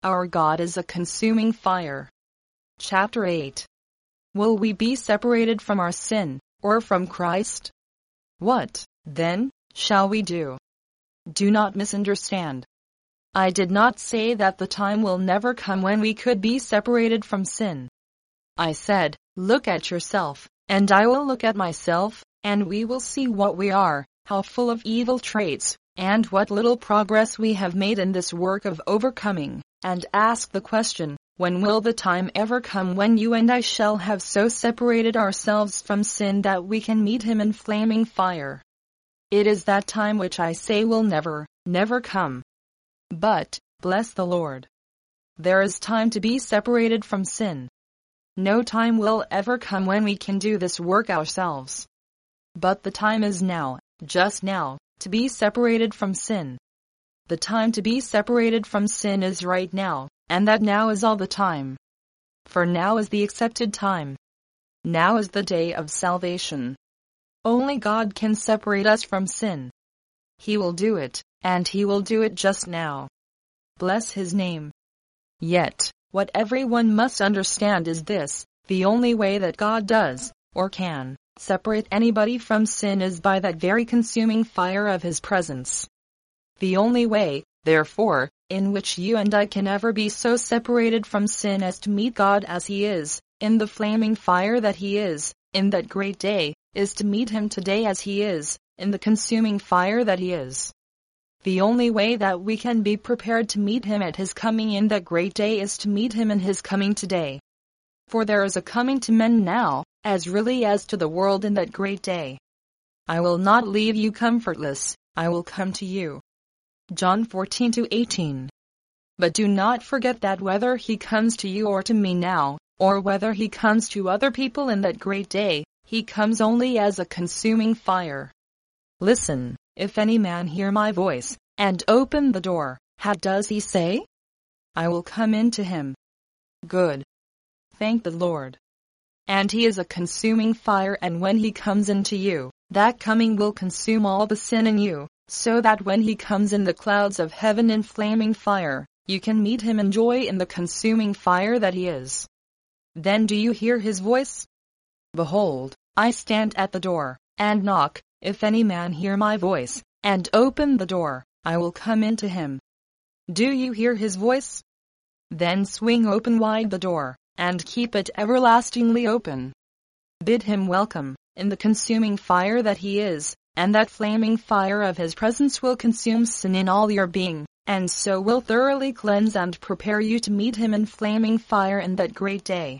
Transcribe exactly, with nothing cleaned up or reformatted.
Our God is a consuming fire. Chapter eight. Will we be separated from our sin, or from Christ? What, then, shall we do? Do not misunderstand. I did not say that the time will never come when we could be separated from sin. I said, look at yourself, and I will look at myself, and we will see what we are, how full of evil traits, and what little progress we have made in this work of overcoming, and ask the question, when will the time ever come when you and I shall have so separated ourselves from sin that we can meet him in flaming fire? It is that time which I say will never, never come. But, bless the Lord, there is time to be separated from sin. No time will ever come when we can do this work ourselves. But the time is now, just now, to be separated from sin. The time to be separated from sin is right now, and that now is all the time. For now is the accepted time. Now is the day of salvation. Only God can separate us from sin. He will do it, and he will do it just now. Bless his name. Yet, what everyone must understand is this: the only way that God does, or can, separate anybody from sin is by that very consuming fire of his presence. The only way, therefore, in which you and I can ever be so separated from sin as to meet God as he is, in the flaming fire that he is, in that great day, is to meet him today as he is, in the consuming fire that he is. The only way that we can be prepared to meet him at his coming in that great day is to meet him in his coming today. For there is a coming to men now, as really as to the world in that great day. I will not leave you comfortless, I will come to you. John fourteen to eighteen. But do not forget that whether he comes to you or to me now, or whether he comes to other people in that great day, he comes only as a consuming fire. Listen, if any man hear my voice, and open the door, how does he say? I will come in to him. Good. Thank the Lord. And he is a consuming fire, and when he comes into you, that coming will consume all the sin in you, so that when he comes in the clouds of heaven in flaming fire, you can meet him in joy in the consuming fire that he is. Then do you hear his voice? Behold, I stand at the door, and knock. If any man hear my voice, and open the door, I will come into him. Do you hear his voice? Then swing open wide the door, and keep it everlastingly open. Bid him welcome, in the consuming fire that he is, and that flaming fire of his presence will consume sin in all your being, and so will thoroughly cleanse and prepare you to meet him in flaming fire in that great day.